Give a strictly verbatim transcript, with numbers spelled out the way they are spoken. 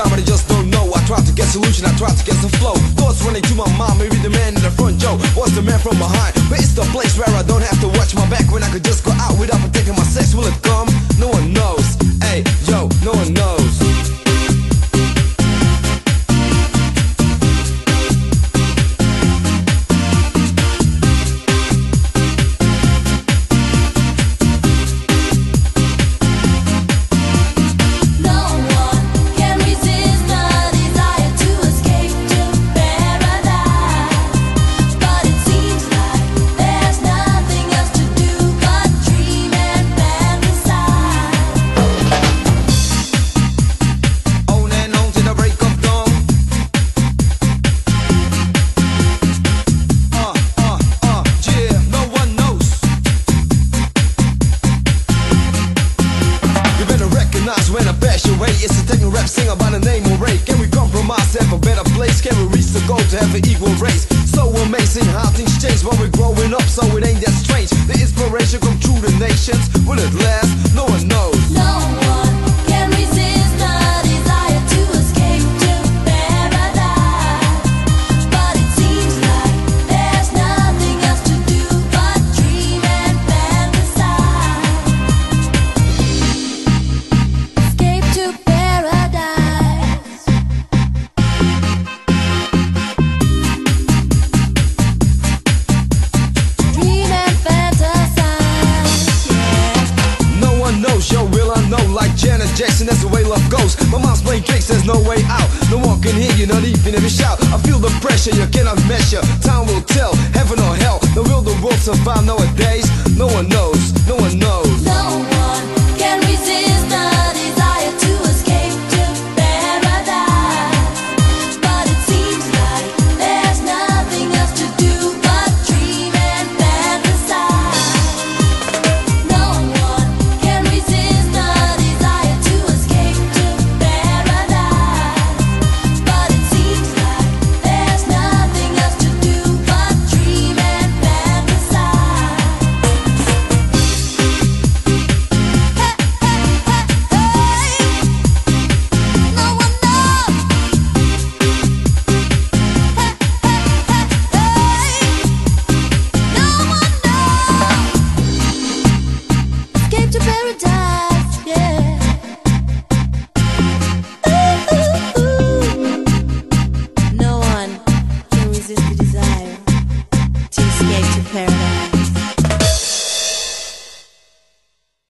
time, but I just don't know. I try to get solution, I try to get some flow. Thoughts running to my mind, maybe the man in the front, Joe was the man from behind. But it's the place where I don't have to watch my back, when I could just go out without protecting my sex. Will it come? No one knows. Hey, yo, no one knows. When I pass your way, it's a techno rap singer by the name of Ray. Can we compromise, have a better place? Can we reach the goal to have an equal race? So amazing how things change when we're growing up, so it ain't that strange. The inspiration come through the nations. Will it last? No one knows. No one can resist the desire to escape to paradise, but it seems like there's nothing else to do but dream and fantasize. Escape to paradise. Dream and fantasize, yeah. No one knows, yo, will I know? Like Janet Jackson, that's the way love goes. My mom's playing tricks, there's no way out. No one can hear you, not even if you shout. I feel the pressure, you cannot measure. Time will tell, heaven or hell. Now will the world survive nowadays? No one knows, no one knows. No one can resist the